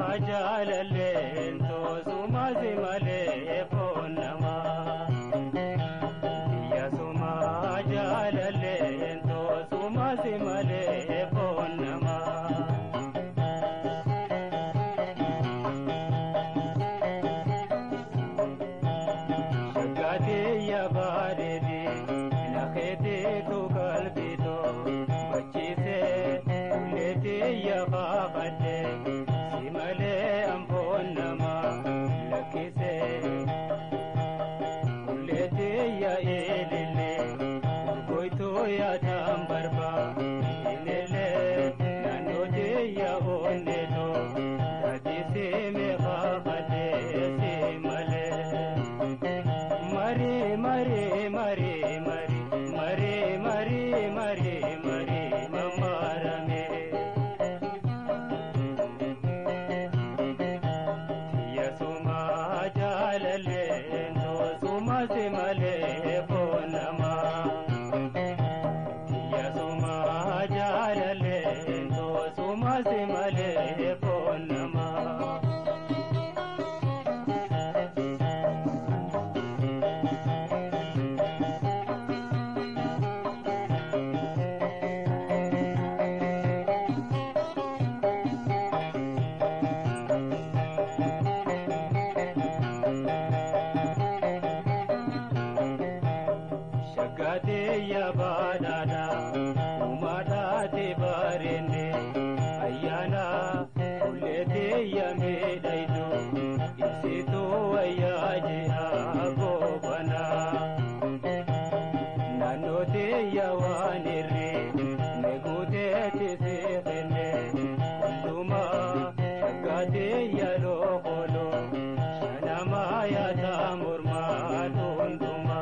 jaalalleen toosuma si malee foonnama. Biyyasuma jaalalleen toosuma si malee foonnama. Shaggaatiyya baadheedhi nakheetee tu qalbiitoo bachiisee ulleetiyya qaaqadhee. Male ampoonnama lakkisee ulleetiyya eelillee urgoytuu yaataan barbaa ilillee naannootiyya onneetoo taatisi meeqaa qadhee si malee marii marii marii marii marii marii marii marii mammaarame. Jaalalleen toosuma si malee foonnama. Biyyasuma jaalalleen toosuma si malee foonnama. Shaggaatiyya baadhaadha uumaadhaati bareenne ayyaana ulleetiyya miidhaydu ibsituu wayyaa ji'a goobana. Naannootiyya waan irree meeguuteetti si kenne hundumaa shaggaatiyya loqoloo shanamaa yaataa mormaatu hundumaa.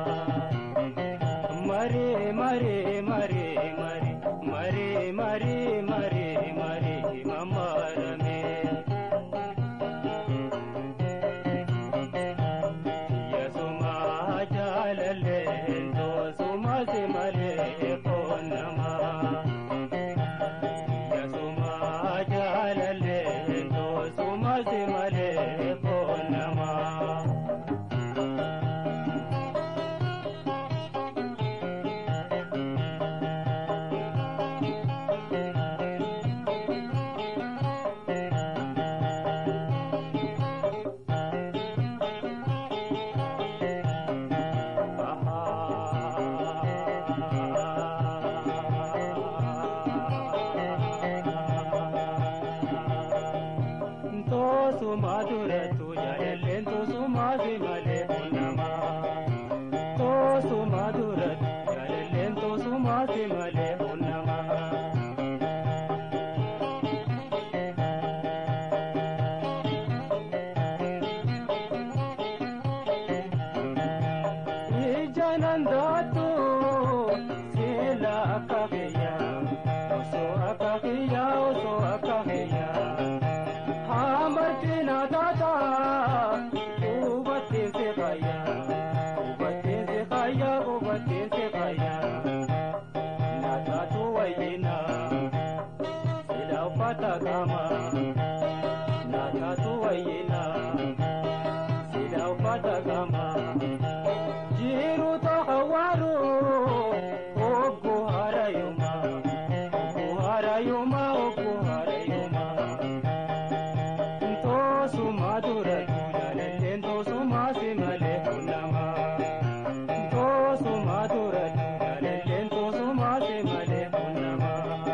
Mari mari mari mari mari mari mari mari mammaarame. Biyyasuma jaalalleen toosuma si malee foonnama. Biyyasuma jaalalleen toosuma si malee foonnama. Toosuma durattu jaalalleen toosuma si malee foonnama. Toosuma durattu jaalalleen toosuma si malee foonnama. Ijaanan daattu seela akka kiyyaa osoo akka kiyyaa osoo akka kiyyaa. Amartina tata, ubatin se kaya, ubatin se kaya. Nata tu wayina, sila upata kama. Nata tu wayina, sila upata kama. Jiru to hawaru, oku harayuma, oku harayuma, oku harayuma. Toosuma durattu jaalalleen toosuma si malee foonnama. Toosuma durattu jaalalleen toosuma si malee foonnama.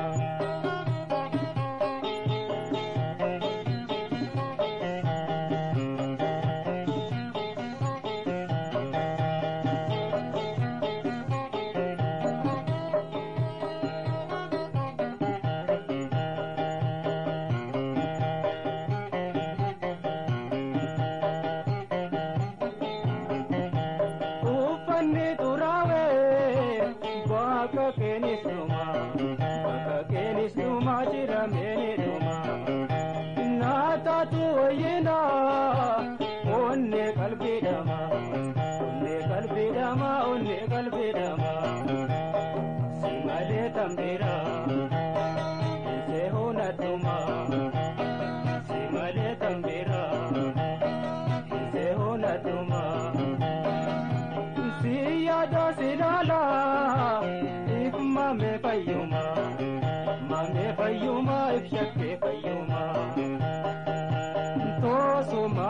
Baka kenis numa jira meni numa. Nata tu wayina, onne kalbi dama, onne kalbi dama, onne kalbi dama. Simale tambira, se hona tuma, simale tambira.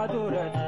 duratti.